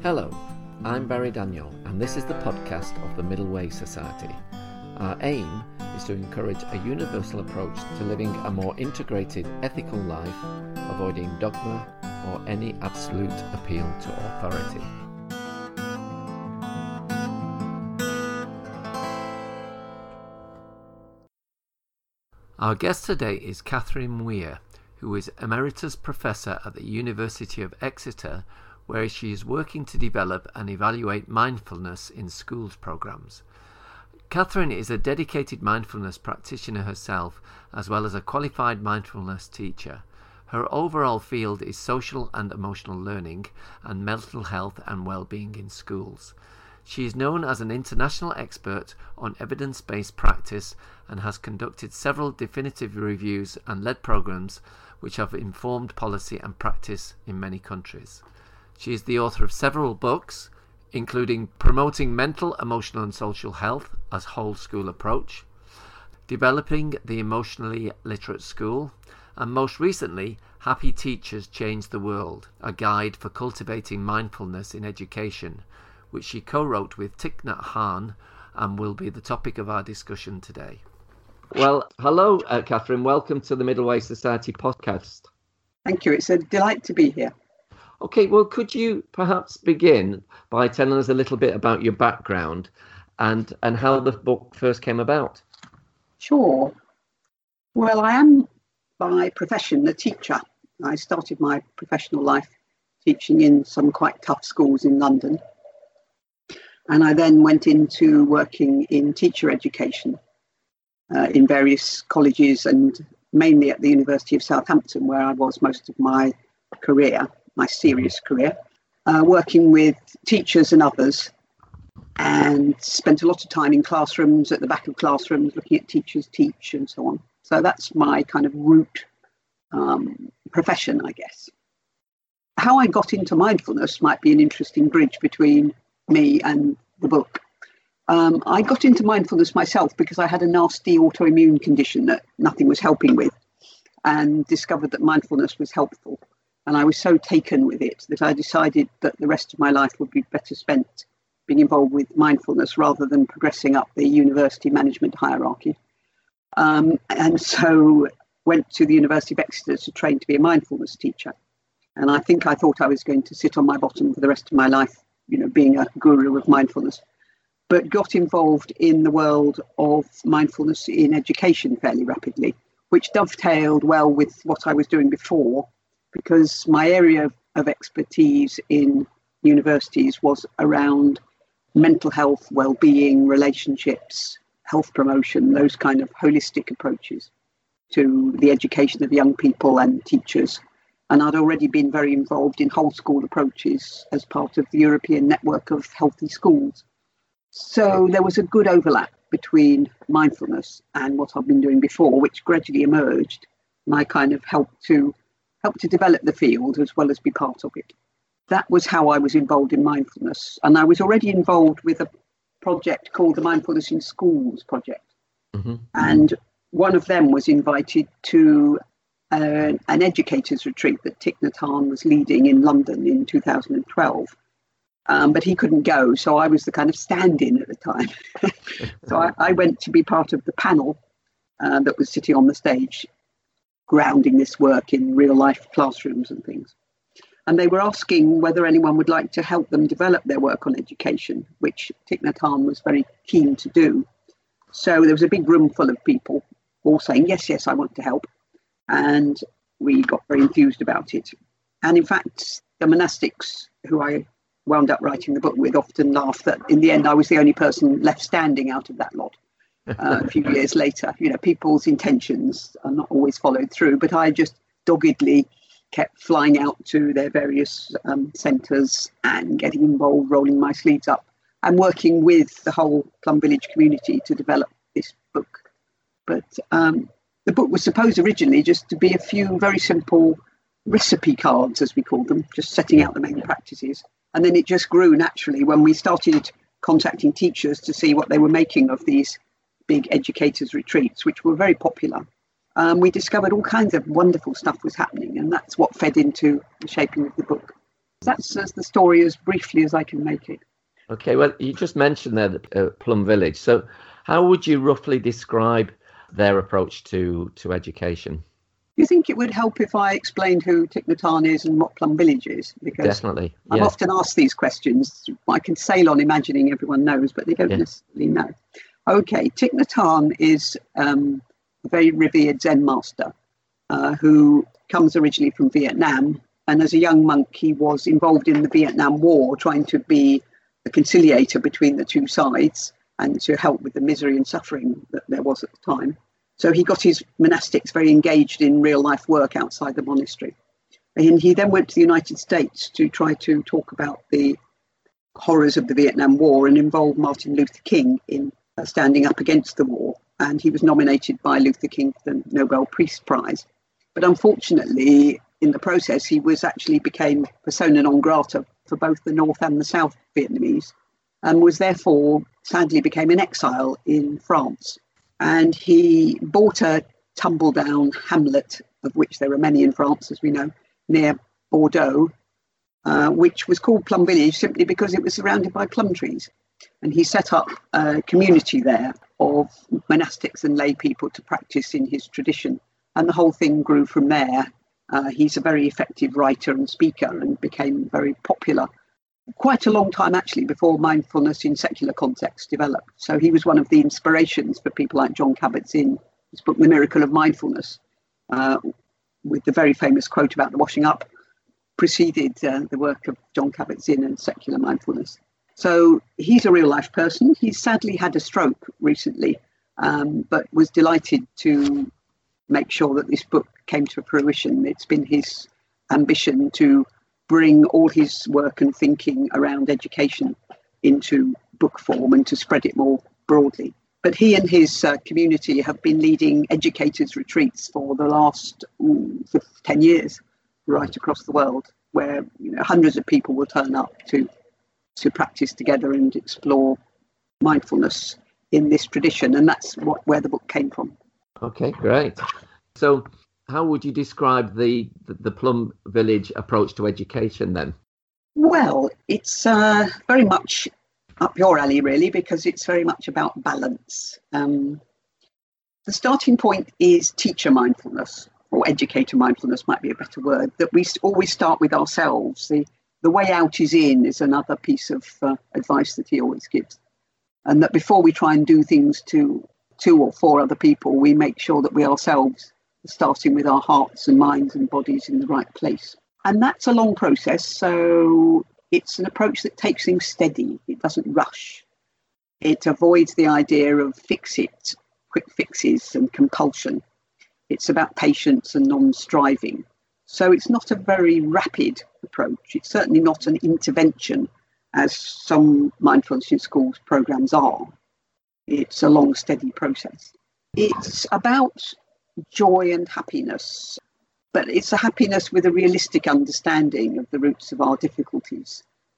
Hello, I'm Barry Daniel, and this is the podcast of the Middle Way Society. Our aim is to encourage a universal approach to living a more integrated, ethical life, avoiding dogma or any absolute appeal to authority. Our guest today is Catherine Weir, who is Emeritus Professor at the University of Exeter, where she is working to develop and evaluate mindfulness in schools programs. Catherine is a dedicated mindfulness practitioner herself, as well as a qualified mindfulness teacher. Her overall field is social and emotional learning and mental health and well-being in schools. She is known as an international expert on evidence-based practice and has conducted several definitive reviews and led programs which have informed policy and practice in many countries. She is the author of several books, including Promoting Mental, Emotional and Social Health as Whole School Approach, Developing the Emotionally Literate School, and most recently, Happy Teachers Change the World, a guide for cultivating mindfulness in education, which she co-wrote with Thich Nhat Hanh and will be the topic of our discussion today. Well, hello, Catherine. Welcome to the Middle Way Society podcast. Thank you. It's a delight to be here. Okay, well, could you perhaps begin by telling us a little bit about your background and how the book first came about? Sure. Well, I am by profession a teacher. I started my professional life teaching in some quite tough schools in London. And I then went into working in teacher education in various colleges and mainly at the University of Southampton, where I was most of my career, my serious career, working with teachers and others, and spent a lot of time in classrooms, at the back of classrooms, looking at teachers teach and so on. So that's my kind of root profession, I guess. How I got into mindfulness might be an interesting bridge between me and the book. I got into mindfulness myself because I had a nasty autoimmune condition that nothing was helping with, and discovered that mindfulness was helpful. And I was so taken with it that I decided that the rest of my life would be better spent being involved with mindfulness rather than progressing up the university management hierarchy. And so went to the University of Exeter to train to be a mindfulness teacher. And I thought I was going to sit on my bottom for the rest of my life, being a guru of mindfulness, but got involved in the world of mindfulness in education fairly rapidly, which dovetailed well with what I was doing before, because my area of expertise in universities was around mental health, well-being, relationships, health promotion, those kind of holistic approaches to the education of young people and teachers. And I'd already been very involved in whole school approaches as part of the European network of healthy schools. So there was a good overlap between mindfulness and what I've been doing before, which gradually emerged. And I kind of helped to develop the field as well as be part of it. That was how I was involved in mindfulness. And I was already involved with a project called the Mindfulness in Schools project. Mm-hmm. And one of them was invited to an educators retreat that Thich Nhat Hanh was leading in London in 2012. But he couldn't go, so I was the kind of stand-in at the time. So I went to be part of the panel that was sitting on the stage, grounding this work in real-life classrooms and things. And they were asking whether anyone would like to help them develop their work on education, which Thich Nhat Hanh was very keen to do. So there was a big room full of people all saying, yes, I want to help. And we got very enthused about it. And in fact, the monastics who I wound up writing the book with often laugh that in the end I was the only person left standing out of that lot. A few years later, people's intentions are not always followed through, but I just doggedly kept flying out to their various centres and getting involved, rolling my sleeves up and working with the whole Plum Village community to develop this book. But the book was supposed originally just to be a few very simple recipe cards, as we call them, just setting out the main practices. And then it just grew naturally when we started contacting teachers to see what they were making of these big educators retreats, which were very popular. We discovered all kinds of wonderful stuff was happening, and that's what fed into the shaping of the book. That's the story as briefly as I can make it. Okay, well, you just mentioned there the Plum Village. So how would you roughly describe their approach to education? Do you think it would help if I explained who Thich Nhat Hanh is and what Plum Village is? Because definitely. I'm often asked these questions. I can sail on imagining everyone knows, but they don't necessarily know. Okay, Thich Nhat Hanh is a very revered Zen master who comes originally from Vietnam. And as a young monk, he was involved in the Vietnam War, trying to be a conciliator between the two sides and to help with the misery and suffering that there was at the time. So he got his monastics very engaged in real life work outside the monastery. And he then went to the United States to try to talk about the horrors of the Vietnam War and involve Martin Luther King in standing up against the war. And he was nominated by Luther King for the Nobel Peace Prize. But unfortunately, in the process, he became persona non grata for both the North and the South Vietnamese, and was therefore sadly became an exile in France. And he bought a tumble-down hamlet, of which there are many in France, as we know, near Bordeaux, which was called Plum Village simply because it was surrounded by plum trees. And he set up a community there of monastics and lay people to practice in his tradition. And the whole thing grew from there. He's a very effective writer and speaker and became very popular quite a long time actually before mindfulness in secular context developed. So he was one of the inspirations for people like Jon Kabat-Zinn. His book, The Miracle of Mindfulness, with the very famous quote about the washing up, preceded the work of Jon Kabat-Zinn and secular mindfulness. So he's a real life person. He's sadly had a stroke recently, but was delighted to make sure that this book came to fruition. It's been his ambition to bring all his work and thinking around education into book form and to spread it more broadly. But he and his community have been leading educators' retreats for the last 10 years right across the world, where hundreds of people will turn up to practice together and explore mindfulness in this tradition. And that's where the book came from. Okay, great. So how would you describe the Plum Village approach to education then? Well, it's very much up your alley, really, because it's very much about balance. The starting point is teacher mindfulness, or educator mindfulness might be a better word, that we always start with ourselves. The way out is in is another piece of advice that he always gives. And that before we try and do things to 2 or 4 other people, we make sure that we ourselves are starting with our hearts and minds and bodies in the right place. And that's a long process. So it's an approach that takes things steady. It doesn't rush. It avoids the idea of fix-it, quick fixes and compulsion. It's about patience and non-striving. So it's not a very rapid approach. It's certainly not an intervention, as some mindfulness in schools programs are. It's a long, steady process. It's about joy and happiness, but it's a happiness with a realistic understanding of the roots of our difficulties.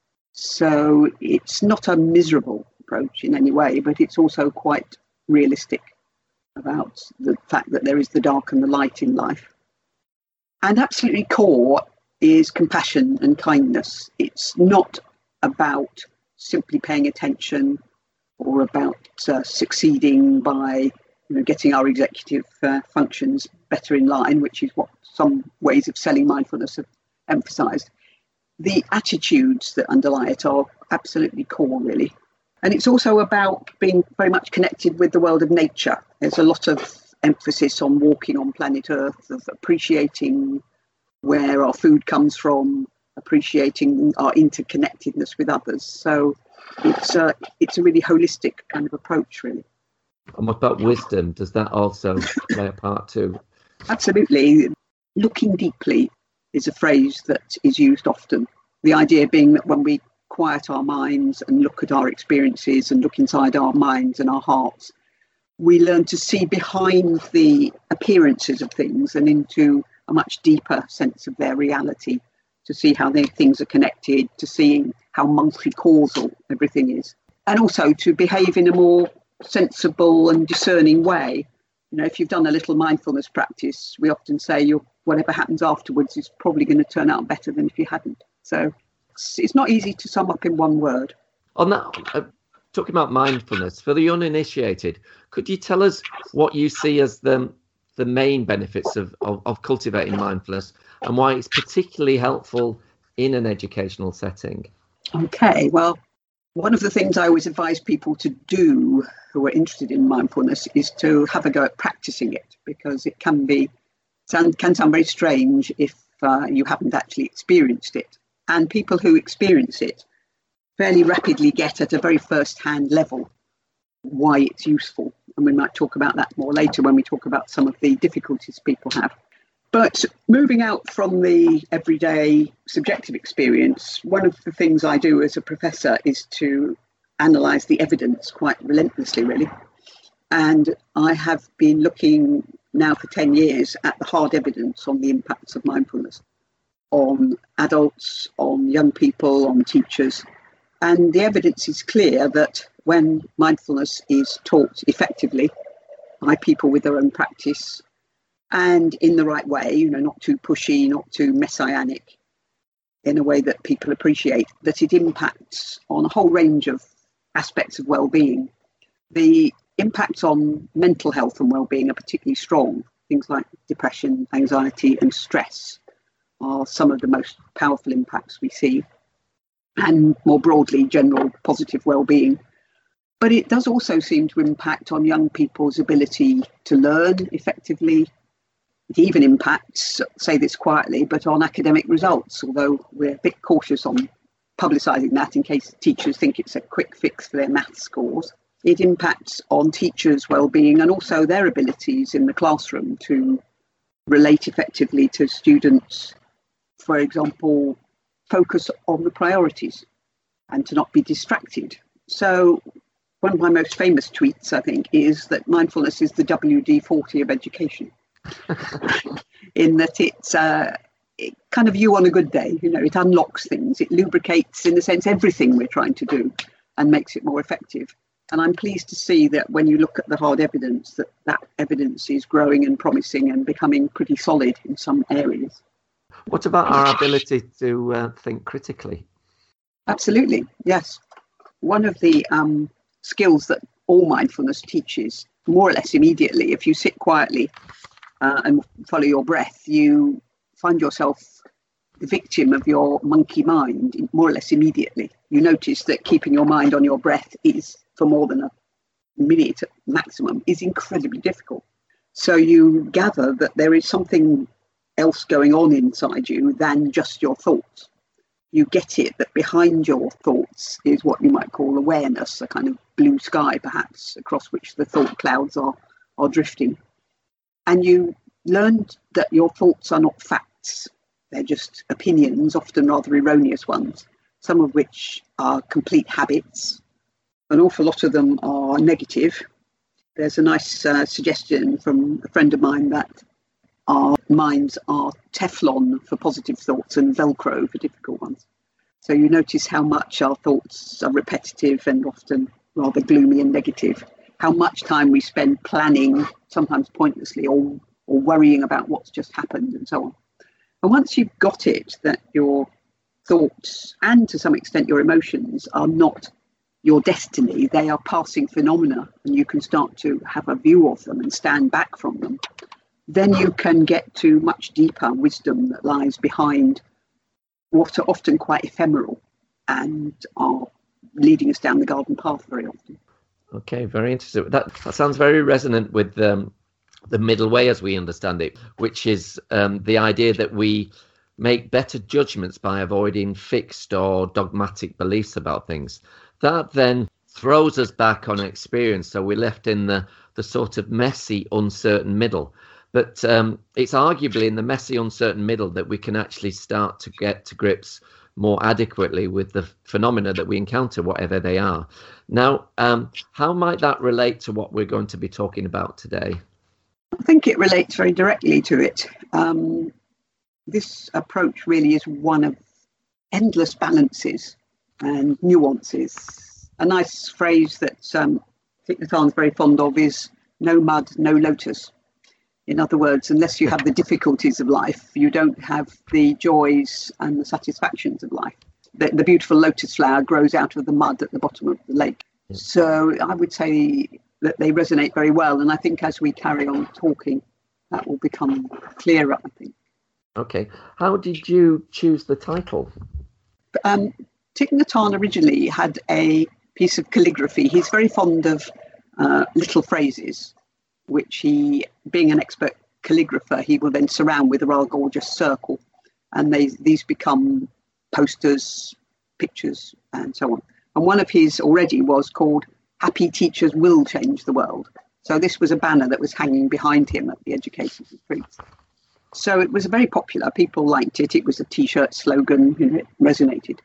So it's not a miserable approach in any way, but it's also quite realistic about the fact that there is the dark and the light in life. And absolutely core is compassion and kindness. It's not about simply paying attention or about succeeding by getting our executive functions better in line, which is what some ways of selling mindfulness have emphasised. The attitudes that underlie it are absolutely core, really. And it's also about being very much connected with the world of nature. There's a lot of emphasis on walking on planet Earth, of appreciating where our food comes from, appreciating our interconnectedness with others. So it's a really holistic kind of approach, really. And what about wisdom? Does that also play a part too? Absolutely. Looking deeply is a phrase that is used often. The idea being that when we quiet our minds and look at our experiences and look inside our minds and our hearts, we learn to see behind the appearances of things and into a much deeper sense of their reality, to see how things are connected, to see how multi-causal everything is, and also to behave in a more sensible and discerning way. If you've done a little mindfulness practice, we often say whatever happens afterwards is probably going to turn out better than if you hadn't. So it's not easy to sum up in one word. On that, talking about mindfulness, for the uninitiated, could you tell us what you see as the main benefits of cultivating mindfulness and why it's particularly helpful in an educational setting? Okay, well, one of the things I always advise people to do who are interested in mindfulness is to have a go at practicing it, because it can sound very strange if you haven't actually experienced it. And people who experience it fairly rapidly get at a very first-hand level why it's useful. And we might talk about that more later when we talk about some of the difficulties people have. But moving out from the everyday subjective experience, one of the things I do as a professor is to analyse the evidence quite relentlessly, really. And I have been looking now for 10 years at the hard evidence on the impacts of mindfulness on adults, on young people, on teachers. And the evidence is clear that when mindfulness is taught effectively by people with their own practice and in the right way, not too pushy, not too messianic, in a way that people appreciate, that it impacts on a whole range of aspects of well-being. The impacts on mental health and well-being are particularly strong. Things like depression, anxiety and stress are some of the most powerful impacts we see, and more broadly, general positive well-being. But it does also seem to impact on young people's ability to learn effectively. It even impacts, say this quietly, but on academic results, although we're a bit cautious on publicising that in case teachers think it's a quick fix for their maths scores. It impacts on teachers' well-being and also their abilities in the classroom to relate effectively to students. For example, focus on the priorities and to not be distracted. So one of my most famous tweets, I think, is that mindfulness is the WD-40 of education. In that it's kind of you on a good day, it unlocks things, it lubricates, in a sense, everything we're trying to do and makes it more effective. And I'm pleased to see that when you look at the hard evidence, that evidence is growing and promising and becoming pretty solid in some areas. What about our ability to think critically? Absolutely, yes. One of the skills that all mindfulness teaches, more or less immediately, if you sit quietly and follow your breath, you find yourself the victim of your monkey mind more or less immediately. You notice that keeping your mind on your breath is, for more than a minute maximum, is incredibly difficult. So you gather that there is something else going on inside you than just your thoughts. You get it that behind your thoughts is what you might call awareness, a kind of blue sky perhaps, across which the thought clouds are drifting. And you learned that your thoughts are not facts. They're just opinions, often rather erroneous ones, some of which are complete habits. An awful lot of them are negative. There's a nice suggestion from a friend of mine that our minds are Teflon for positive thoughts and Velcro for difficult ones. So you notice how much our thoughts are repetitive and often rather gloomy and negative, how much time we spend planning, sometimes pointlessly, or worrying about what's just happened and so on. And once you've got it, that your thoughts and to some extent your emotions are not your destiny, they are passing phenomena, and you can start to have a view of them and stand back from them, then you can get to much deeper wisdom that lies behind what are often quite ephemeral and are leading us down the garden path very often. Okay, very interesting. That sounds very resonant with the middle way as we understand it, which is the idea that we make better judgments by avoiding fixed or dogmatic beliefs about things. That then throws us back on experience, so we're left in the sort of messy, uncertain middle. But it's arguably in the messy, uncertain middle that we can actually start to get to grips more adequately with the phenomena that we encounter, whatever they are. Now, how might that relate to what we're going to be talking about today? I think it relates very directly to it. This approach really is one of endless balances and nuances. A nice phrase that Thich Nhat Hanh's very fond of is "no mud, no lotus." In other words, unless you have the difficulties of life, you don't have the joys and the satisfactions of life. the beautiful lotus flower grows out of the mud at the bottom of the lake. So I would say that they resonate very well. And I think as we carry on talking, that will become clearer, I think. Okay. How did you choose the title? Thich Nhat Hanh originally had a piece of calligraphy. He's very fond of little phrases, which he, being an expert calligrapher, he will then surround with a rather gorgeous circle. And these become posters, pictures, and so on. And one of his already was called "Happy Teachers Will Change the World." So this was a banner that was hanging behind him at the education retreats. So it was very popular. People liked it. It was a T-shirt slogan, it resonated.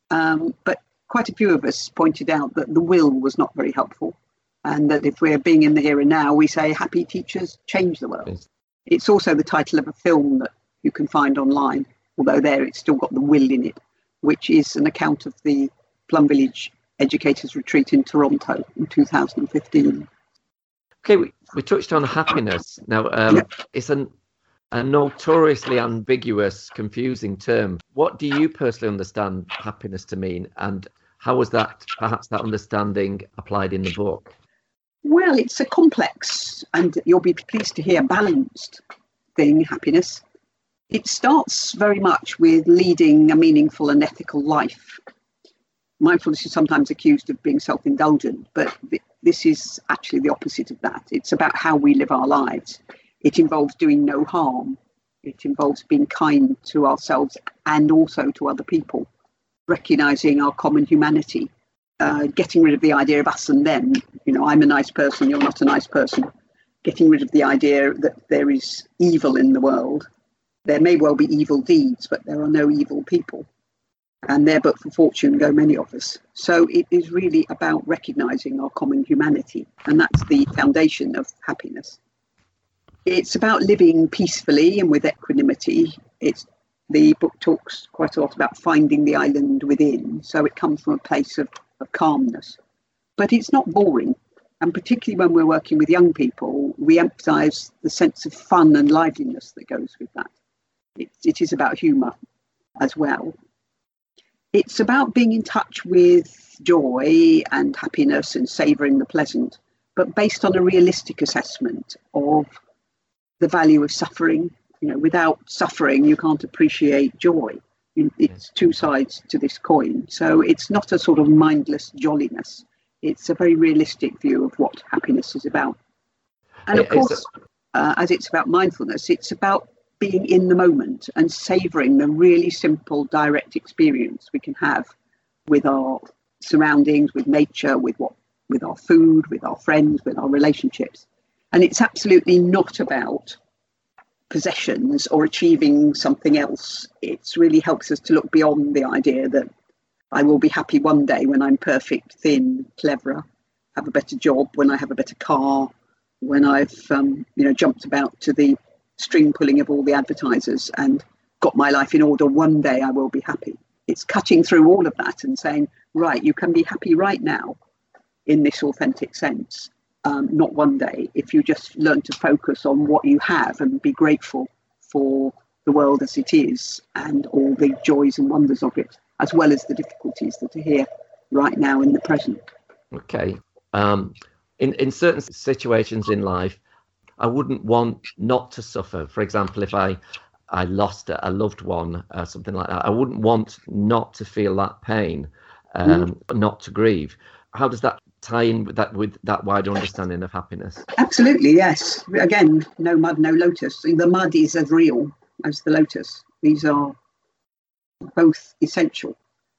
But quite a few of us pointed out that the will was not very helpful. And that if we're being in the here and now, we say, "Happy teachers change the world." It's also the title of a film that you can find online, although there it's still got the will in it, which is an account of the Plum Village Educators Retreat in Toronto in 2015. Okay, we touched on happiness. Now, it's a notoriously ambiguous, confusing term. What do you personally understand happiness to mean, and how was that, perhaps that understanding applied in the book? Well, it's a complex, and you'll be pleased to hear, balanced thing, happiness. It starts very much with leading a meaningful and ethical life. Mindfulness is sometimes accused of being self-indulgent, but this is actually the opposite of that. It's about how we live our lives. It involves doing no harm. It involves being kind to ourselves and also to other people, recognizing our common humanity, getting rid of the idea of us and them. I'm a nice person, you're not a nice person. Getting rid of the idea that there is evil in the world. There may well be evil deeds, but there are no evil people. And there but for fortune go many of us. So it is really about recognizing our common humanity. And that's the foundation of happiness. It's about living peacefully and with equanimity. The book talks quite a lot about finding the island within. So it comes from a place of calmness. But it's not boring. And particularly when we're working with young people, we emphasize the sense of fun and liveliness that goes with that. It is about humour as well. It's about being in touch with joy and happiness and savouring the pleasant, but based on a realistic assessment of the value of suffering. Without suffering, you can't appreciate joy. It's two sides to this coin. So it's not a sort of mindless jolliness. It's a very realistic view of what happiness is about. And of course, as it's about mindfulness, it's about being in the moment and savouring the really simple, direct experience we can have with our surroundings, with nature, with our food, with our friends, with our relationships. And it's absolutely not about possessions or achieving something else. It really helps us to look beyond the idea that I will be happy one day when I'm perfect, thin, cleverer, have a better job, when I have a better car, when I've jumped about to the string pulling of all the advertisers and got my life in order. One day I will be happy. It's cutting through all of that and saying, right, you can be happy right now in this authentic sense. Not one day, if you just learn to focus on what you have and be grateful for the world as it is and all the joys and wonders of it, as well as the difficulties that are here right now in the present. Okay. In certain situations in life, I wouldn't want not to suffer. For example, if I lost a loved one, something like that, I wouldn't want not to feel that pain, not to grieve. How does that tie in with that wider understanding of happiness? Absolutely, yes. Again, no mud, no lotus. The mud is as real as the lotus. These are both essential.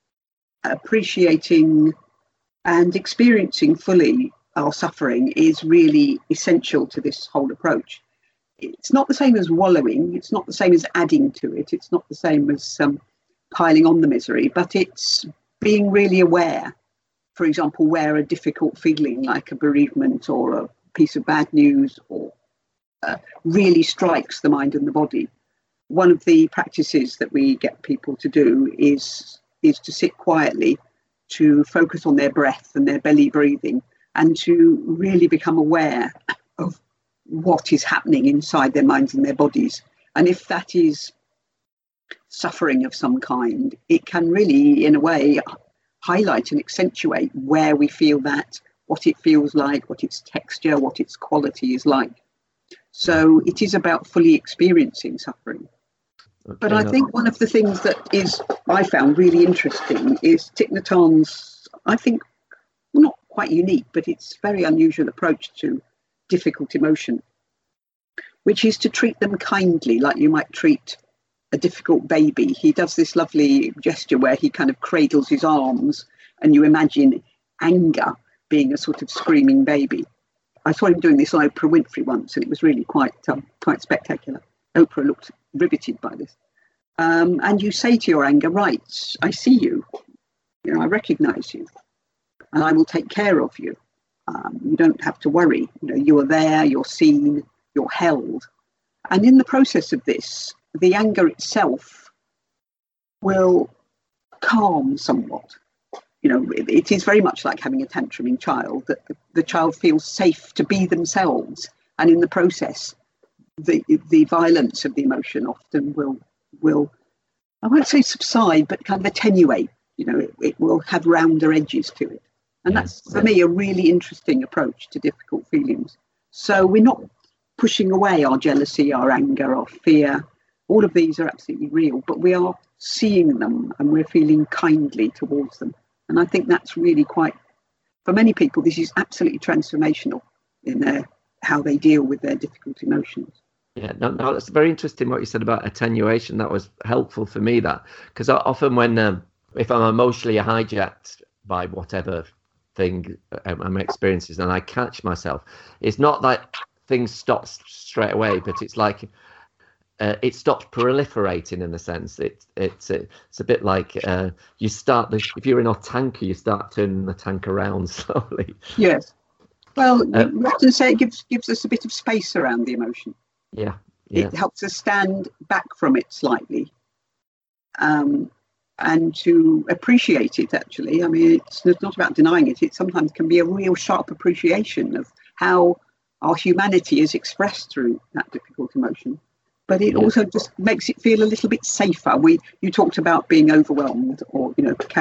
Appreciating and experiencing fully our suffering is really essential to this whole approach. It's not the same as wallowing. It's not the same as adding to it. It's not the same as piling on the misery, but it's being really aware. For example, where a difficult feeling like a bereavement or a piece of bad news or really strikes the mind and the body. One of the practices that we get people to do is to sit quietly, to focus on their breath and their belly breathing, and to really become aware of what is happening inside their minds and their bodies. And if that is suffering of some kind, it can really, in a way, highlight and accentuate where we feel that, what it feels like, what its texture, what its quality is like. So it is about fully experiencing suffering. Okay, but I think one of the things that I found really interesting is Thich Nhat Hanh's, I think, not quite unique, but it's very unusual approach to difficult emotion, which is to treat them kindly, like you might treat a difficult baby. He does this lovely gesture where he kind of cradles his arms, and you imagine anger being a sort of screaming baby. I saw him doing this on Oprah Winfrey once, and it was really quite spectacular. Oprah looked riveted by this. And you say to your anger, right, I see you, I recognise you, and I will take care of you. You don't have to worry. You are there, you're seen, you're held. And in the process of this, the anger itself will calm somewhat. It is very much like having a tantruming child, that the child feels safe to be themselves. And in the process, the violence of the emotion often will, I won't say subside, but kind of attenuate. It will have rounder edges to it. And that's, for me, a really interesting approach to difficult feelings. So we're not pushing away our jealousy, our anger, our fear. All of these are absolutely real, but we are seeing them and we're feeling kindly towards them. And I think that's really quite, for many people, this is absolutely transformational in how they deal with their difficult emotions. Yeah, no, that's very interesting what you said about attenuation. That was helpful for me, that, because often when, if I'm emotionally hijacked by whatever thing I'm experiencing and I catch myself, it's not like things stop straight away, but it's like it stops proliferating in a sense. It's a bit like you start, if you're in a tanker, you start turning the tank around slowly. Yes. Well, you often say it gives us a bit of space around the emotion. Yeah. It helps us stand back from it slightly, and to appreciate it, actually. I mean, it's not about denying it. It sometimes can be a real sharp appreciation of how our humanity is expressed through that difficult emotion. But it also just makes it feel a little bit safer. You talked about being overwhelmed, or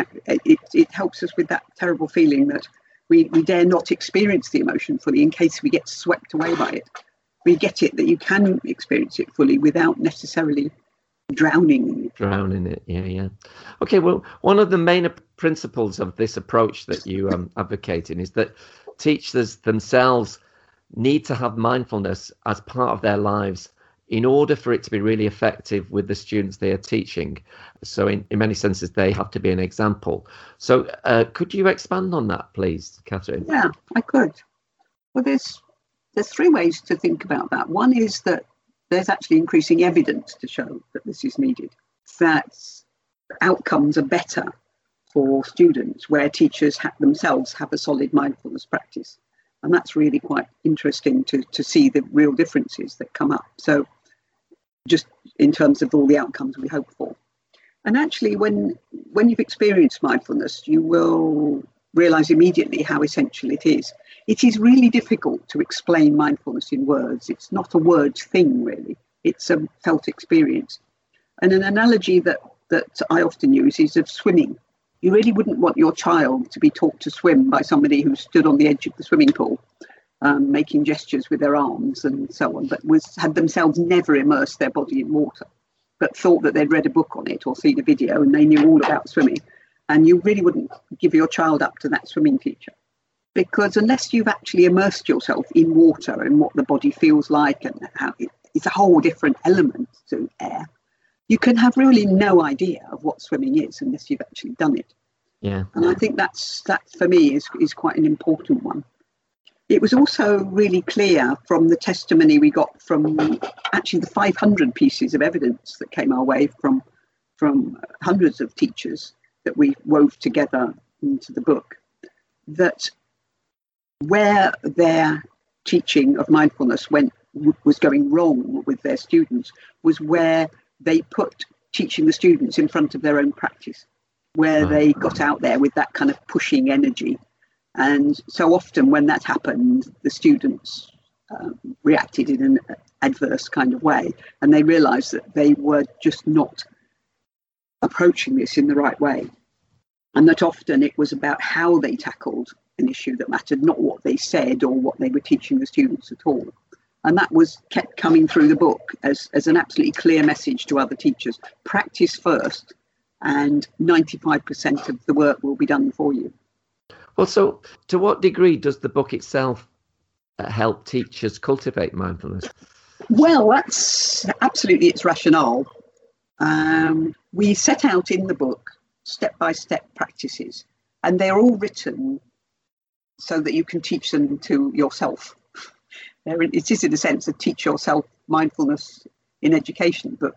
it helps us with that terrible feeling that we dare not experience the emotion fully in case we get swept away by it. We get it that you can experience it fully without necessarily drowning in it. Yeah. Okay, well, one of the main principles of this approach that you advocating is that teachers themselves need to have mindfulness as part of their lives in order for it to be really effective with the students they are teaching. So in many senses, they have to be an example. So could you expand on that, please, Catherine? Yeah, I could. Well, there's three ways to think about that. One is that there's actually increasing evidence to show that this is needed, that outcomes are better for students where teachers themselves have a solid mindfulness practice. And that's really quite interesting to see the real differences that come up. So just in terms of all the outcomes we hope for. And actually, when you've experienced mindfulness, you will realize immediately how essential it is. It is really difficult to explain mindfulness in words. It's not a words thing, really. It's a felt experience. And an analogy that I often use is of swimming. You really wouldn't want your child to be taught to swim by somebody who stood on the edge of the swimming pool, making gestures with their arms and so on, but had themselves never immersed their body in water, but thought that they'd read a book on it or seen a video and they knew all about swimming. And you really wouldn't give your child up to that swimming teacher, because unless you've actually immersed yourself in water and what the body feels like and how it's a whole different element to air, you can have really no idea of what swimming is unless you've actually done it. Yeah. And I think that for me is quite an important one. It was also really clear from the testimony we got from actually the 500 pieces of evidence that came our way from hundreds of teachers that we wove together into the book, that where their teaching of mindfulness was going wrong with their students was where they put teaching the students in front of their own practice, where they got out there with that kind of pushing energy. And so often when that happened, the students reacted in an adverse kind of way, and they realized that they were just not approaching this in the right way. And that often it was about how they tackled an issue that mattered, not what they said or what they were teaching the students at all. And that was kept coming through the book as an absolutely clear message to other teachers. Practice first, and 95% of the work will be done for you. Well, so to what degree does the book itself help teachers cultivate mindfulness? Well, that's absolutely its rationale. We set out in the book step-by-step practices, and they're all written so that you can teach them to yourself. It is, in a sense, a teach yourself mindfulness in education book.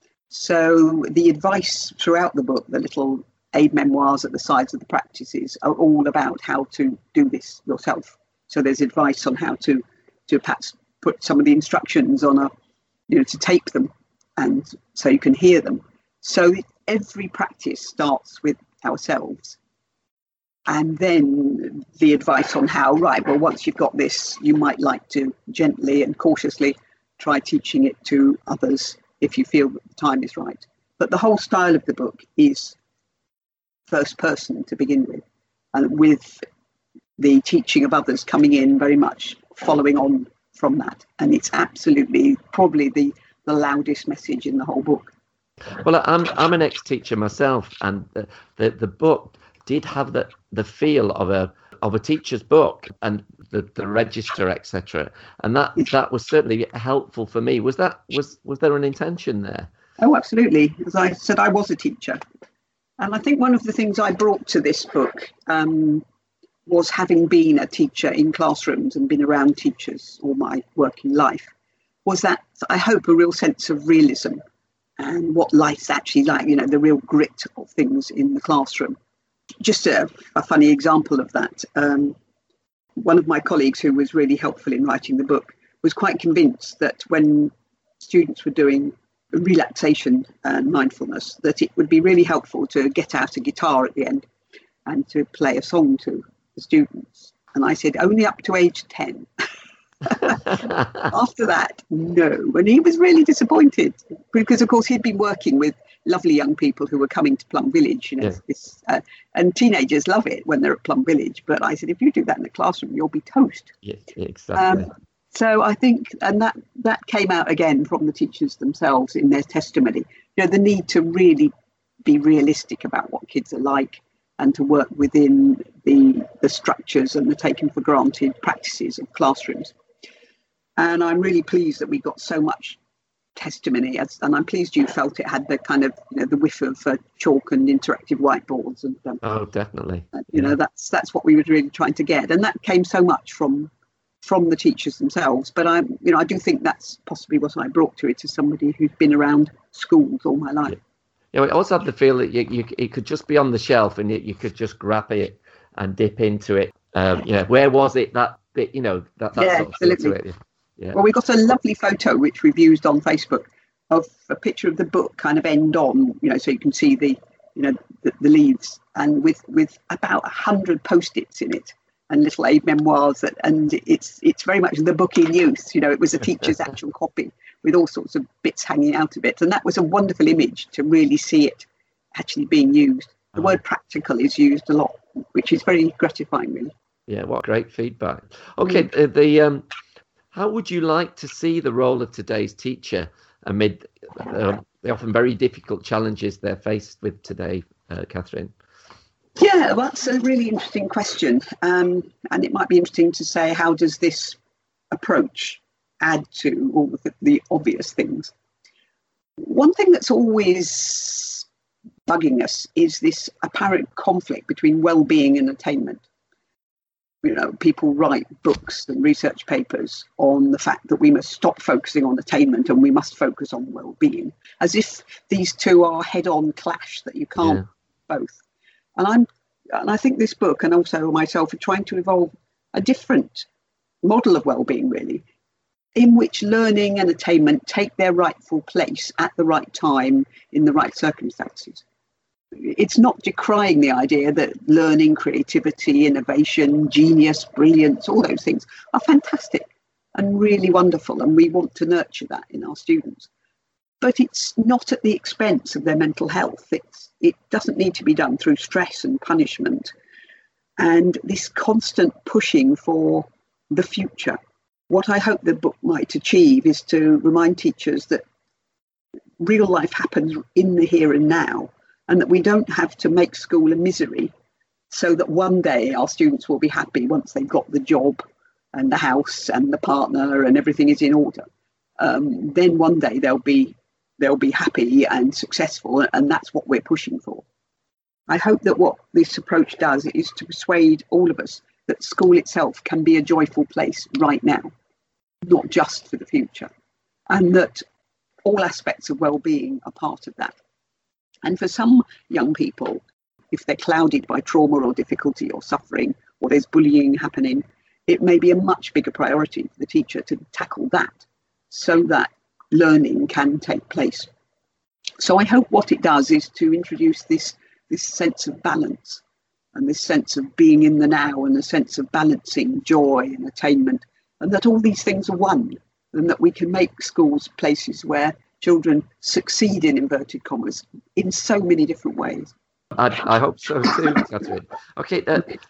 So the advice throughout the book, the little aid memoirs at the sides of the practices, are all about how to do this yourself. So there's advice on how to perhaps put some of the instructions on to tape them, and so you can hear them. So every practice starts with ourselves. And then the advice on how, once you've got this, you might like to gently and cautiously try teaching it to others if you feel that the time is right. But the whole style of the book is first person to begin with, and with the teaching of others coming in very much following on from that. And it's absolutely probably the loudest message in the whole book. Well, I'm an ex-teacher myself, and the book did have the feel of a teacher's book, and the register, etc. And that was certainly helpful for me. Was there an intention there? Oh, absolutely. As I said, I was a teacher, and I think one of the things I brought to this book was having been a teacher in classrooms and been around teachers all my working life, was that I hope a real sense of realism and what life's actually like, the real grit of things in the classroom. Just a funny example of that. One of my colleagues who was really helpful in writing the book was quite convinced that when students were doing relaxation and mindfulness, that it would be really helpful to get out a guitar at the end and to play a song to the students. And I said, only up to age 10. After that, no. And he was really disappointed because, of course, he'd been working with lovely young people who were coming to Plum Village, and teenagers love it when they're at Plum Village. But I said, if you do that in the classroom, you'll be toast. Yes, exactly. So I think, and that came out again from the teachers themselves in their testimony, the need to really be realistic about what kids are like and to work within the structures and the taken for granted practices of classrooms. And I'm really pleased that we got so much testimony, and I'm pleased you felt it had the kind of the whiff of chalk and interactive whiteboards and oh, definitely. That's what we were really trying to get, and that came so much from the teachers themselves. But I do think that's possibly what I brought to it as somebody who's been around schools all my life. I also had the feel that it could just be on the shelf and you could just grab it and dip into it. Where was it? That bit, that sort of absolutely. Yeah. Well, we got a lovely photo which we've used on Facebook of a picture of the book kind of end on, so you can see the leaves, and with about 100 post-its in it and little aid memoirs, and it's very much the book in use. It was a teacher's actual copy with all sorts of bits hanging out of it, and that was a wonderful image to really see it actually being used. The word practical is used a lot, which is very gratifying, really. Yeah, what great feedback. Okay, how would you like to see the role of today's teacher amid the often very difficult challenges they're faced with today, Catherine? Yeah, well, that's a really interesting question. And it might be interesting to say, how does this approach add to all the obvious things? One thing that's always bugging us is this apparent conflict between well-being and attainment. People write books and research papers on the fact that we must stop focusing on attainment and we must focus on well-being, as if these two are head-on clash, that you can't both. And I think this book, and also myself, are trying to evolve a different model of well-being, really, in which learning and attainment take their rightful place at the right time in the right circumstances. It's not decrying the idea that learning, creativity, innovation, genius, brilliance, all those things are fantastic and really wonderful, and we want to nurture that in our students. but it's not at the expense of their mental health. It doesn't need to be done through stress and punishment and this constant pushing for the future. What I hope the book might achieve is to remind teachers that real life happens in the here and now, and that we don't have to make school a misery so that one day our students will be happy once they've got the job and the house and the partner and everything is in order. Then one day they'll be happy and successful, and that's what we're pushing for. I hope that what this approach does is to persuade all of us that school itself can be a joyful place right now, not just for the future, and that all aspects of well-being are part of that. And for some young people, if they're clouded by trauma or difficulty or suffering, or there's bullying happening, it may be a much bigger priority for the teacher to tackle that so that learning can take place. So I hope what it does is to introduce this sense of balance and this sense of being in the now and the sense of balancing joy and attainment, and that all these things are one, and that we can make schools places where children succeed, in inverted commas, in so many different ways. I hope so too, Catherine. Okay,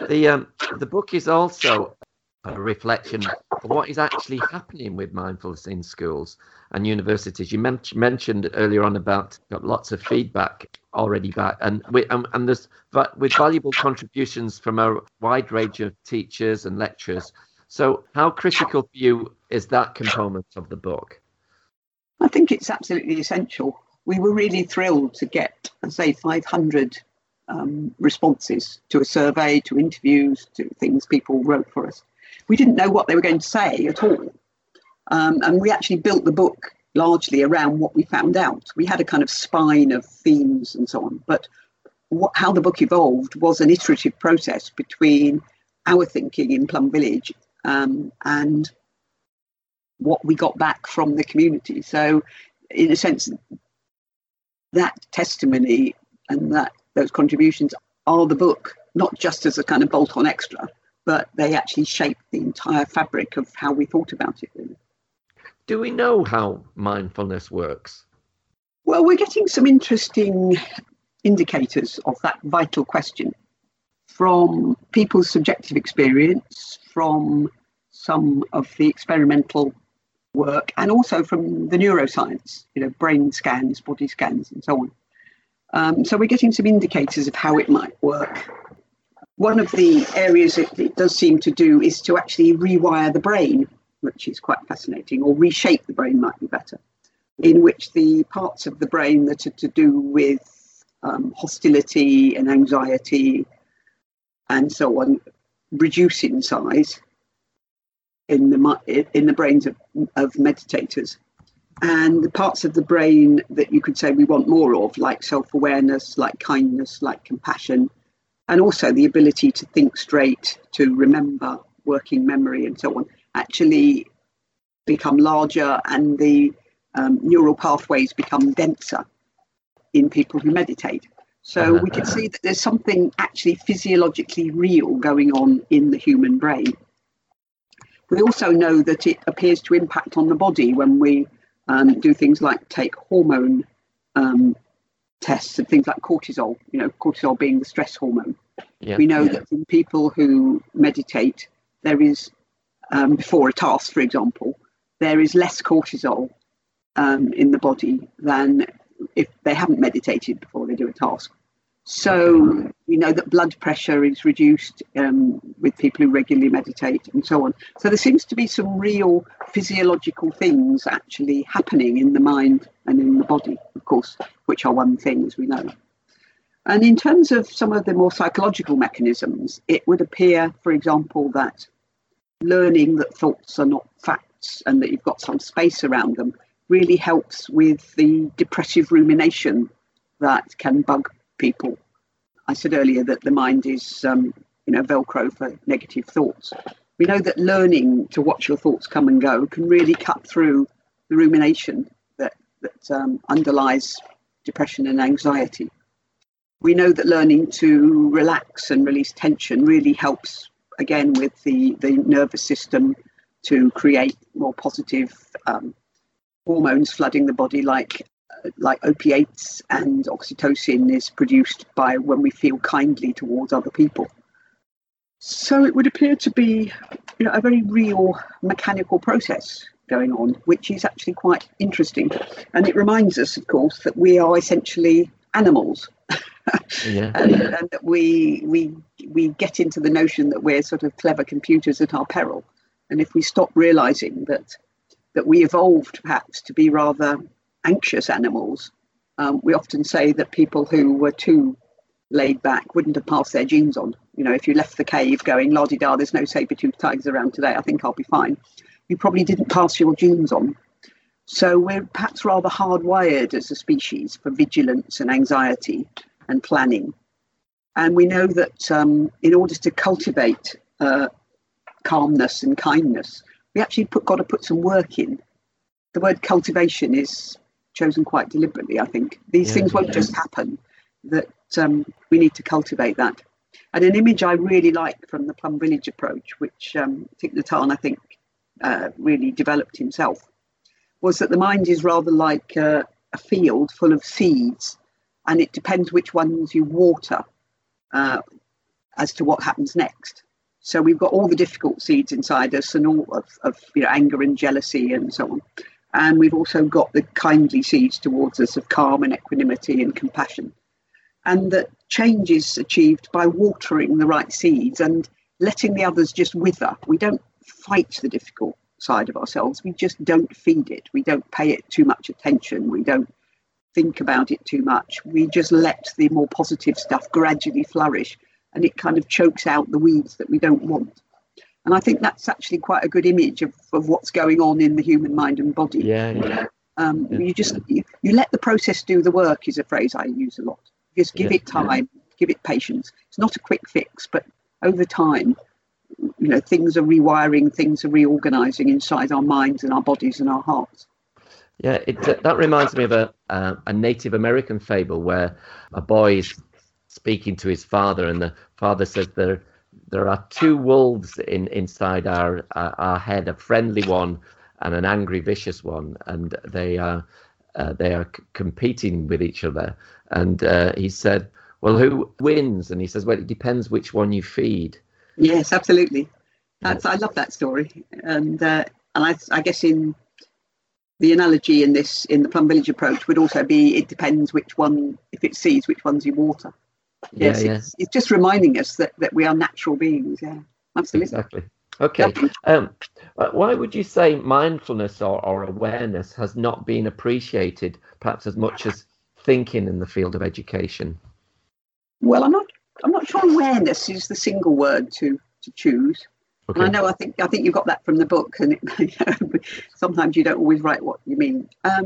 the book is also a reflection of what is actually happening with mindfulness in schools and universities. You mentioned earlier on about got lots of feedback already back, and there's with valuable contributions from a wide range of teachers and lecturers. So how critical for you is that component of the book? I think it's absolutely essential. We were really thrilled to get, say, 500 responses to a survey, to interviews, to things people wrote for us. We didn't know what they were going to say at all. And we actually built the book largely around what we found out. We had a kind of spine of themes and so on. But how the book evolved was an iterative process between our thinking in Plum Village and what we got back from the community. So in a sense, that testimony and those contributions are the book, not just as a kind of bolt-on extra, but they actually shape the entire fabric of how we thought about it, really. Do we know how mindfulness works? Well, we're getting some interesting indicators of that vital question from people's subjective experience, from some of the experimental work, and also from the neuroscience, brain scans, body scans, and so on. So we're getting some indicators of how it might work. One of the areas it does seem to do is to actually rewire the brain, which is quite fascinating, or reshape the brain might be better, in which the parts of the brain that are to do with hostility and anxiety and so on reduce in size in the brains of meditators. And the parts of the brain that you could say we want more of, like self-awareness, like kindness, like compassion, and also the ability to think straight, to remember, working memory and so on, actually become larger, and the neural pathways become denser in people who meditate. So we can see that there's something actually physiologically real going on in the human brain. We also know that it appears to impact on the body when we do things like take hormone tests and things like cortisol, cortisol being the stress hormone. Yeah, we know that in people who meditate, there is, before a task, for example, there is less cortisol in the body than if they haven't meditated before they do a task. So we know that blood pressure is reduced with people who regularly meditate and so on. So there seems to be some real physiological things actually happening in the mind and in the body, of course, which are one thing, as we know. And in terms of some of the more psychological mechanisms, it would appear, for example, that learning that thoughts are not facts and that you've got some space around them really helps with the depressive rumination that can bug people. I said earlier that the mind is, Velcro for negative thoughts. We know that learning to watch your thoughts come and go can really cut through the rumination that underlies depression and anxiety. We know that learning to relax and release tension really helps, again, with the nervous system to create more positive hormones flooding the body, like like opiates, and oxytocin is produced by when we feel kindly towards other people. So it would appear to be, a very real mechanical process going on, which is actually quite interesting. And it reminds us, of course, that we are essentially animals. Yeah. and that we get into the notion that we're sort of clever computers at our peril. And if we stop realizing that we evolved perhaps to be rather anxious animals, we often say that people who were too laid back wouldn't have passed their genes on. If you left the cave going, la-di-da, there's no saber-toothed tigers around today, I think I'll be fine, you probably didn't pass your genes on. So we're perhaps rather hardwired as a species for vigilance and anxiety and planning. And we know that in order to cultivate calmness and kindness, we actually got to put some work in. The word cultivation is chosen quite deliberately, I think. These things won't just happen, that we need to cultivate that. And an image I really like from the Plum Village approach, which Thich Nhat Hanh, I think, really developed himself, was that the mind is rather like a field full of seeds, and it depends which ones you water as to what happens next. So we've got all the difficult seeds inside us, and all of anger and jealousy and so on. And we've also got the kindly seeds towards us of calm and equanimity and compassion. And that change is achieved by watering the right seeds and letting the others just wither. We don't fight the difficult side of ourselves. We just don't feed it. We don't pay it too much attention. We don't think about it too much. We just let the more positive stuff gradually flourish, and it kind of chokes out the weeds that we don't want. And I think that's actually quite a good image of what's going on in the human mind and body. You let the process do the work is a phrase I use a lot. Just give it time, give it patience. It's not a quick fix, but over time, things are rewiring, things are reorganizing inside our minds and our bodies and our hearts. Yeah, that reminds me of a Native American fable where a boy is speaking to his father, and the father says there are two wolves inside our head, a friendly one and an angry, vicious one, and they are competing with each other. And he said, well, who wins? And he says, well, it depends which one you feed. Yes, absolutely. I love that story. And I guess in the analogy in the Plum Village approach would also be, it depends which one, if it seeds, which ones you water. Yes, it's just reminding us that we are natural beings. Yeah, absolutely. Exactly. Okay. Why would you say mindfulness or awareness has not been appreciated perhaps as much as thinking in the field of education? Well, I'm not sure awareness is the single word to choose. Okay. And I think you got that from the book, and sometimes you don't always write what you mean.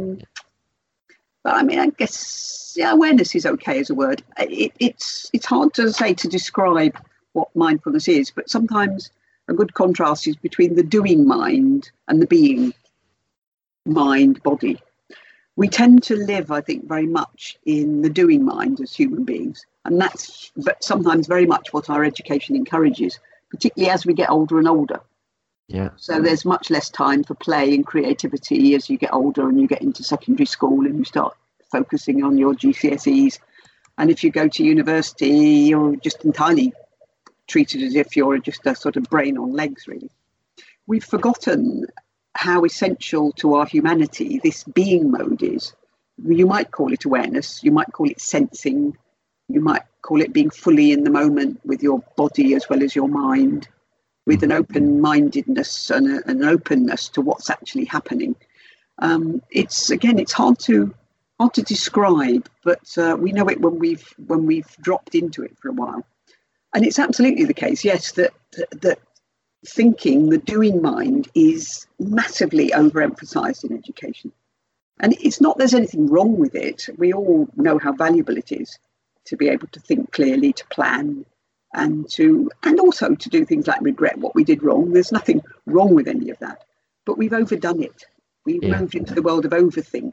But I mean, I guess awareness is okay as a word. It's hard to describe what mindfulness is, but sometimes a good contrast is between the doing mind and the being mind body. We tend to live, I think, very much in the doing mind as human beings, and that's sometimes very much what our education encourages, particularly as we get older and older. Yeah. So there's much less time for play and creativity as you get older and you get into secondary school and you start focusing on your GCSEs. And if you go to university, you're just entirely treated as if you're just a sort of brain on legs, really. We've forgotten how essential to our humanity this being mode is. You might call it awareness, you might call it sensing, you might call it being fully in the moment with your body as well as your mind, with an open-mindedness and an openness to what's actually happening. It's hard to describe, but we know it when we've dropped into it for a while. And it's absolutely the case, yes, that thinking, the doing mind, is massively overemphasized in education. And it's not there's anything wrong with it. We all know how valuable it is to be able to think clearly, to plan, and also to do things like regret what we did wrong. There's nothing wrong with any of that. But we've overdone it. We've moved into the world of overthink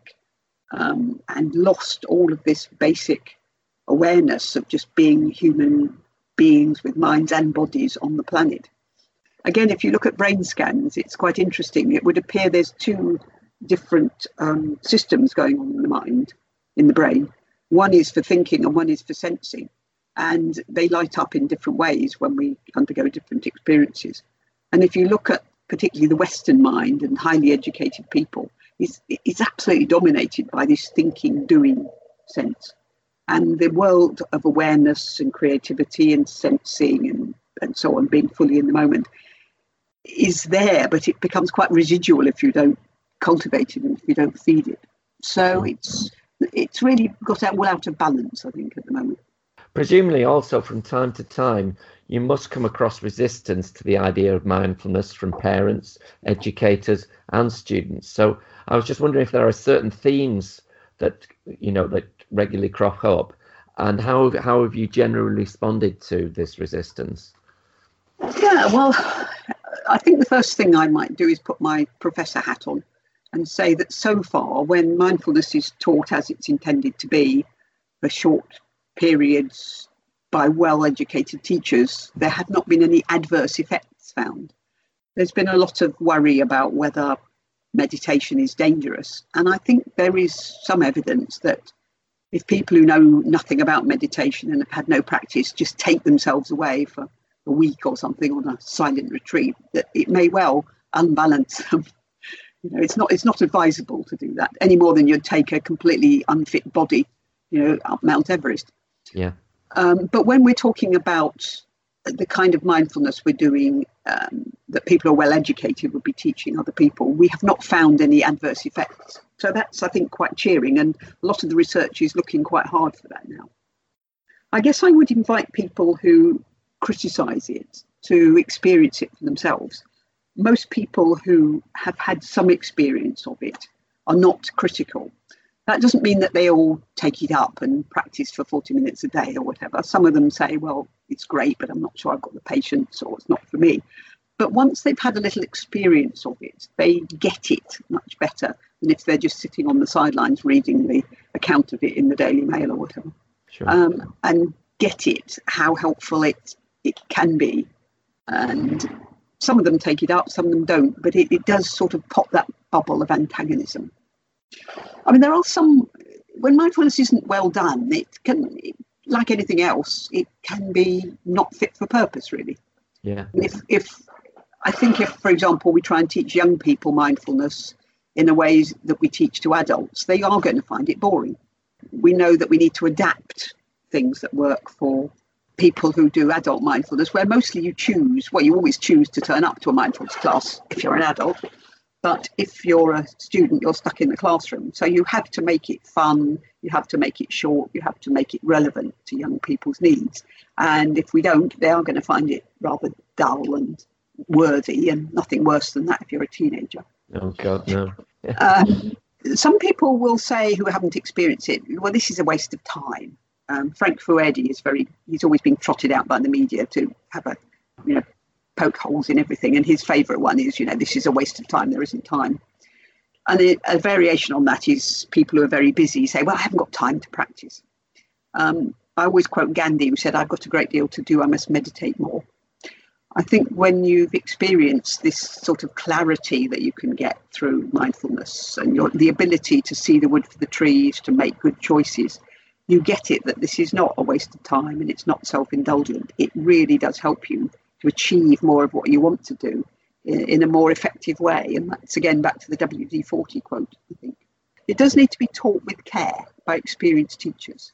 and lost all of this basic awareness of just being human beings with minds and bodies on the planet. Again, if you look at brain scans, it's quite interesting. It would appear there's two different systems going on in the mind, in the brain. One is for thinking and one is for sensing. And they light up in different ways when we undergo different experiences. And if you look at particularly the Western mind and highly educated people, it's absolutely dominated by this thinking, doing sense. And the world of awareness and creativity and sensing and so on, being fully in the moment, is there, but it becomes quite residual if you don't cultivate it and if you don't feed it. So it's really got all out of balance, I think, at the moment. Presumably also from time to time, you must come across resistance to the idea of mindfulness from parents, educators and students. So I was just wondering if there are certain themes that, that regularly crop up, and how have you generally responded to this resistance? Yeah, well, I think the first thing I might do is put my professor hat on and say that so far, when mindfulness is taught as it's intended to be for short periods by well-educated teachers, there have not been any adverse effects found. There's been a lot of worry about whether meditation is dangerous. And I think there is some evidence that if people who know nothing about meditation and have had no practice just take themselves away for a week or something on a silent retreat, that it may well unbalance them. It's not advisable to do that any more than you'd take a completely unfit body, up Mount Everest. Yeah. But when we're talking about the kind of mindfulness we're doing, that people who are well educated would be teaching other people, we have not found any adverse effects. So that's, I think, quite cheering. And a lot of the research is looking quite hard for that now. I guess I would invite people who criticise it to experience it for themselves. Most people who have had some experience of it are not critical. That doesn't mean that they all take it up and practice for 40 minutes a day or whatever. Some of them say, well, it's great, but I'm not sure I've got the patience, or it's not for me. But once they've had a little experience of it, they get it much better than if they're just sitting on the sidelines reading the account of it in the Daily Mail or whatever. Sure. And get it, how helpful it can be. And some of them take it up, some of them don't, but it does sort of pop that bubble of antagonism. I mean, there are some, when mindfulness isn't well done, it can, like anything else, it can be not fit for purpose, really. Yeah. I think if, for example, we try and teach young people mindfulness in a way that we teach to adults, they are going to find it boring. We know that we need to adapt things that work for people who do adult mindfulness, where mostly you always choose to turn up to a mindfulness class if you're an adult. But if you're a student, you're stuck in the classroom. So you have to make it fun, you have to make it short, you have to make it relevant to young people's needs. And if we don't, they are going to find it rather dull and worthy, and nothing worse than that if you're a teenager. Oh, God, no. Some people will say, who haven't experienced it, well, this is a waste of time. Frank Fouedi he's always been trotted out by the media to have poke holes in everything, and his favourite one is, this is a waste of time, there isn't time. And a variation on that is people who are very busy say, well, I haven't got time to practice. I always quote Gandhi, who said, I've got a great deal to do, I must meditate more. I think when you've experienced this sort of clarity that you can get through mindfulness and the ability to see the wood for the trees, to make good choices, you get it that this is not a waste of time and it's not self-indulgent. It really does help you to achieve more of what you want to do in a more effective way. And that's, again, back to the WD-40 quote, I think. It does need to be taught with care by experienced teachers.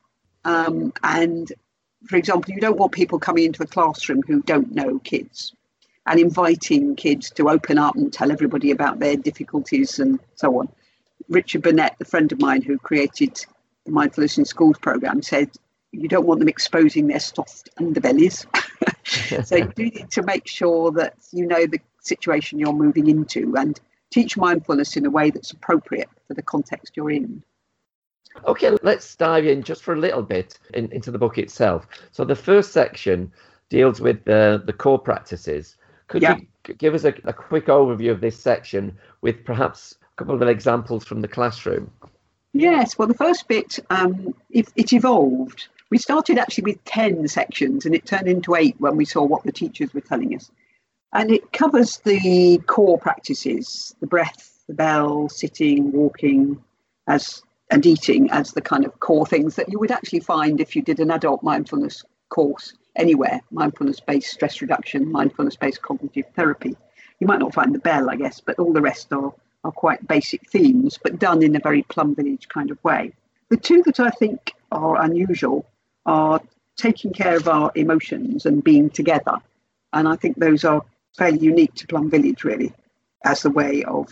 And, for example, you don't want people coming into a classroom who don't know kids and inviting kids to open up and tell everybody about their difficulties and so on. Richard Burnett, a friend of mine who created the Mindfulness in Schools programme, said you don't want them exposing their soft underbellies. So you do need to make sure that you know the situation you're moving into and teach mindfulness in a way that's appropriate for the context you're in. Okay, let's dive in just for a little bit into the book itself. So the first section deals with the core practices. Could you give us a quick overview of this section with perhaps a couple of examples from the classroom? Yes, well, the first bit, it evolved. We started actually with 10 sections and it turned into 8 when we saw what the teachers were telling us. And it covers the core practices, the breath, the bell, sitting, walking, and eating as the kind of core things that you would actually find if you did an adult mindfulness course anywhere, mindfulness-based stress reduction, mindfulness-based cognitive therapy. You might not find the bell, I guess, but all the rest are quite basic themes, but done in a very Plum Village kind of way. The two that I think are unusual are taking care of our emotions and being together. And I think those are fairly unique to Plum Village, really, as a way of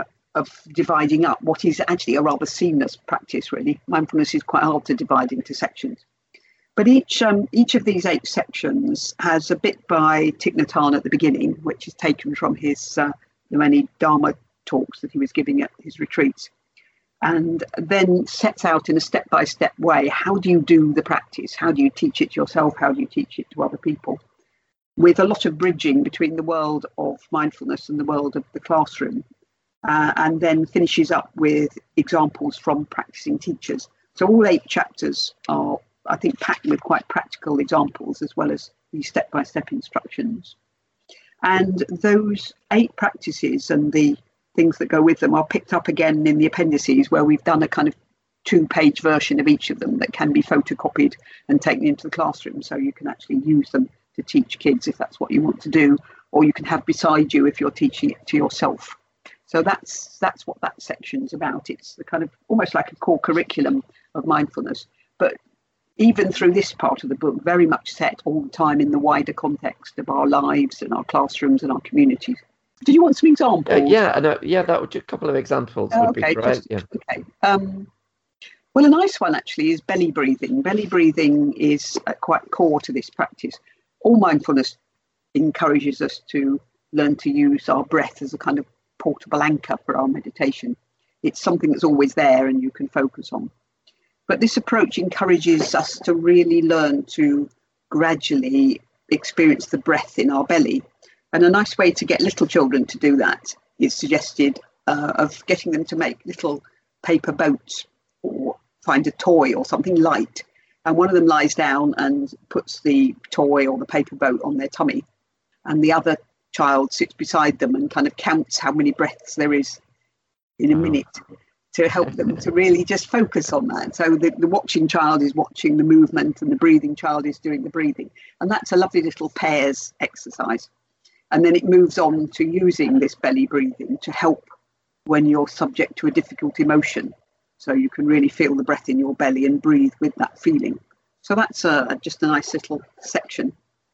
dividing up what is actually a rather seamless practice, really. Mindfulness is quite hard to divide into sections. But each of these 8 sections has a bit by Thich Nhat Hanh at the beginning, which is taken from his the many Dharma talks that he was giving at his retreats, and then sets out in a step-by-step way, how do you do the practice? How do you teach it to yourself? How do you teach it to other people? With a lot of bridging between the world of mindfulness and the world of the classroom, and then finishes up with examples from practicing teachers. So all 8 chapters are, I think, packed with quite practical examples as well as these step-by-step instructions. And those 8 practices and the things that go with them are picked up again in the appendices, where we've done a kind of 2-page version of each of them that can be photocopied and taken into the classroom, so you can actually use them to teach kids if that's what you want to do, or you can have beside you if you're teaching it to yourself. So that's what that section's about. It's the kind of almost like a core curriculum of mindfulness, but even through this part of the book, very much set all the time in the wider context of our lives and our classrooms and our communities. Did you want some examples? That would, a couple of examples would be great. Okay. Well, a nice one actually is belly breathing. Belly breathing is quite core to this practice. All mindfulness encourages us to learn to use our breath as a kind of portable anchor for our meditation. It's something that's always there and you can focus on. But this approach encourages us to really learn to gradually experience the breath in our belly. And a nice way to get little children to do that is suggested of getting them to make little paper boats or find a toy or something light. And one of them lies down and puts the toy or the paper boat on their tummy. And the other child sits beside them and kind of counts how many breaths there is in a minute to help them to really just focus on that. So the watching child is watching the movement and the breathing child is doing the breathing. And that's a lovely little pairs exercise. And then it moves on to using this belly breathing to help when you're subject to a difficult emotion. So you can really feel the breath in your belly and breathe with that feeling. So that's just a nice little section.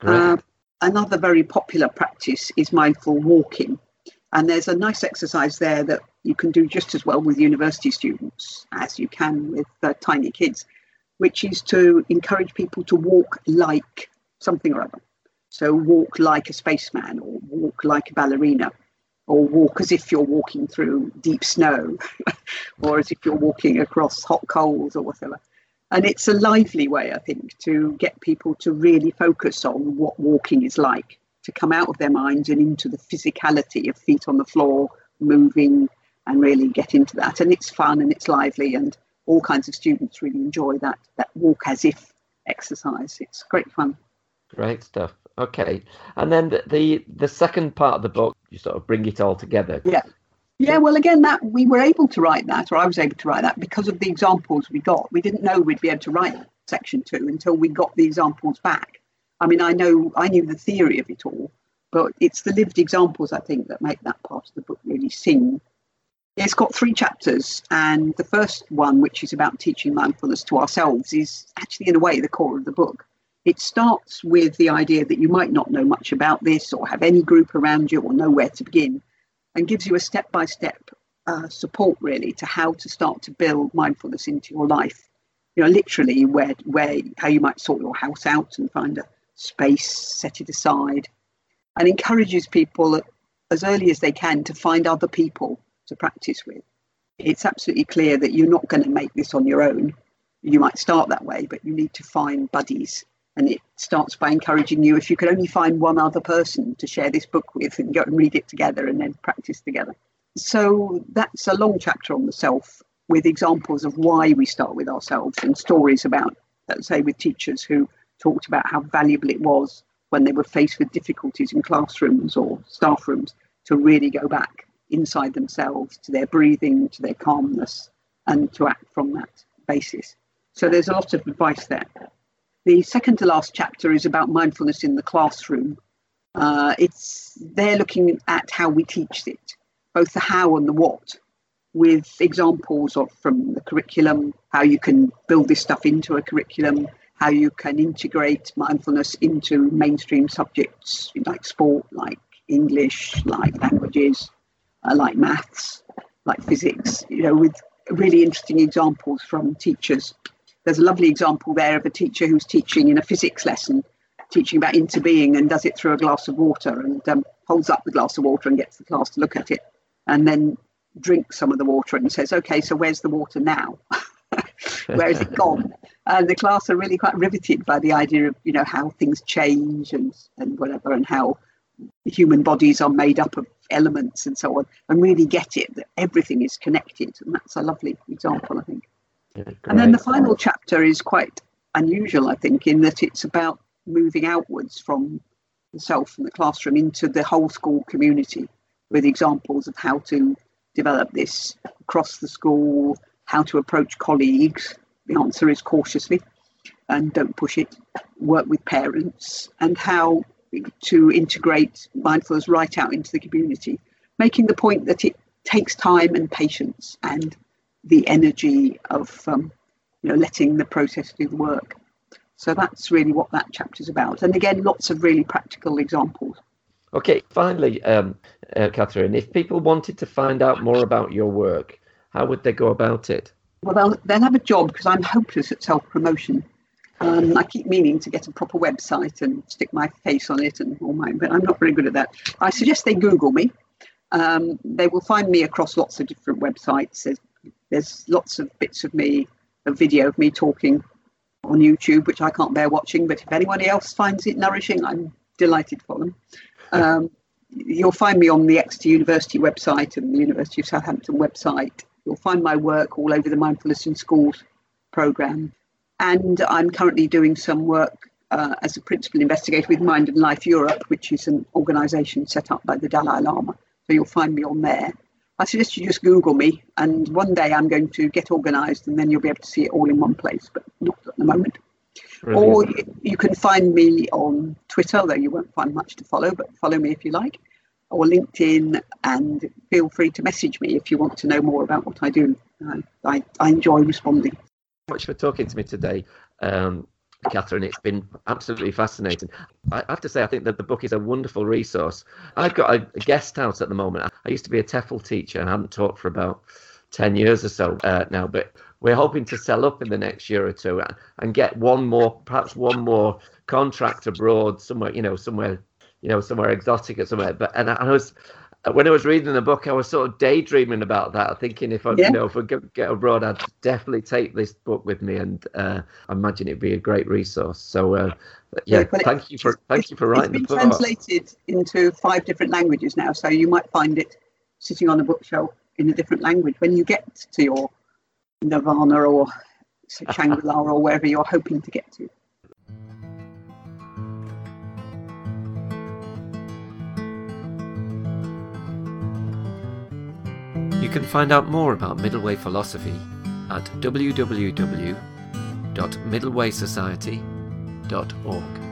Another very popular practice is mindful walking. And there's a nice exercise there that you can do just as well with university students as you can with tiny kids, which is to encourage people to walk like something or other. So walk like a spaceman, or walk like a ballerina, or walk as if you're walking through deep snow, or as if you're walking across hot coals or whatever. And it's a lively way, I think, to get people to really focus on what walking is like, to come out of their minds and into the physicality of feet on the floor, moving, and really get into that. And it's fun and it's lively, and all kinds of students really enjoy that walk as if exercise. It's great fun. Great stuff. Okay. And then the second part of the book, you sort of bring it all together. Yeah, well, again, that we were able to write that, or I was able to write that because of the examples we got. We didn't know we'd be able to write section 2 until we got the examples back. I mean, I knew the theory of it all, but it's the lived examples, I think, that make that part of the book really sing. It's got 3 chapters, and the first one, which is about teaching mindfulness to ourselves, is actually, in a way, the core of the book. It starts with the idea that you might not know much about this or have any group around you or know where to begin, and gives you a step-by-step support, really, to how to start to build mindfulness into your life. You know, literally how you might sort your house out and find a space, set it aside, and encourages people as early as they can to find other people to practice with. It's absolutely clear that you're not going to make this on your own. You might start that way, but you need to find buddies. And it starts by encouraging you, if you could only find one other person to share this book with and go and read it together and then practice together. So that's a long chapter on the self, with examples of why we start with ourselves and stories about, let's say, with teachers who talked about how valuable it was when they were faced with difficulties in classrooms or staff rooms to really go back inside themselves, to their breathing, to their calmness, and to act from that basis. So there's a lot of advice there. The second to last chapter is about mindfulness in the classroom. They're looking at how we teach it, both the how and the what, with examples from the curriculum, how you can build this stuff into a curriculum, how you can integrate mindfulness into mainstream subjects like sport, like English, like languages, like maths, like physics, with really interesting examples from teachers. There's a lovely example there of a teacher who's teaching in a physics lesson, teaching about interbeing, and does it through a glass of water, and holds up the glass of water and gets the class to look at it, and then drinks some of the water and says, okay, so where's the water now? Where has it gone? And the class are really quite riveted by the idea of, how things change and whatever, and how human bodies are made up of elements and so on, and really get it, that everything is connected. And that's a lovely example, I think. Yeah, and then the final chapter is quite unusual, I think, in that it's about moving outwards from the self and the classroom into the whole school community, with examples of how to develop this across the school, how to approach colleagues. The answer is cautiously and don't push it. Work with parents, and how to integrate mindfulness right out into the community, making the point that it takes time and patience and the energy of letting the process do the work. So that's really what that chapter's about. And again, lots of really practical examples. Okay, finally, Catherine, if people wanted to find out more about your work, how would they go about it? Well, they'll have a job, because I'm hopeless at self-promotion. I keep meaning to get a proper website and stick my face on it and all mine, but I'm not very good at that. I suggest they Google me. They will find me across lots of different websites. There's lots of bits of me, a video of me talking on YouTube, which I can't bear watching, but if anybody else finds it nourishing, I'm delighted for them. You'll find me on the Exeter University website and the University of Southampton website. You'll find my work all over the Mindfulness in Schools programme. And I'm currently doing some work as a principal investigator with Mind and Life Europe, which is an organisation set up by the Dalai Lama. So you'll find me on there. I suggest you just Google me, and one day I'm going to get organised, and then you'll be able to see it all in one place, but not at the moment. Brilliant. Or you can find me on Twitter, though you won't find much to follow, but follow me if you like, or LinkedIn, and feel free to message me if you want to know more about what I do. I enjoy responding. Thank you so much for talking to me today, Catherine. It's been absolutely fascinating. I have to say, I think that the book is a wonderful resource. I've got a guest house at the moment. I used to be a TEFL teacher and I haven't taught for about 10 years or so now, but we're hoping to sell up in the next year or two and get perhaps one more contract abroad somewhere exotic or somewhere. When I was reading the book, I was sort of daydreaming about that, thinking if I get abroad, I'd definitely take this book with me, and I imagine it'd be a great resource. So, thank you for writing the book. It's been translated into 5 different languages now, so you might find it sitting on a bookshelf in a different language when you get to your Nirvana or Shangri-La or wherever you're hoping to get to. You can find out more about Middle Way philosophy at www.middlewaysociety.org.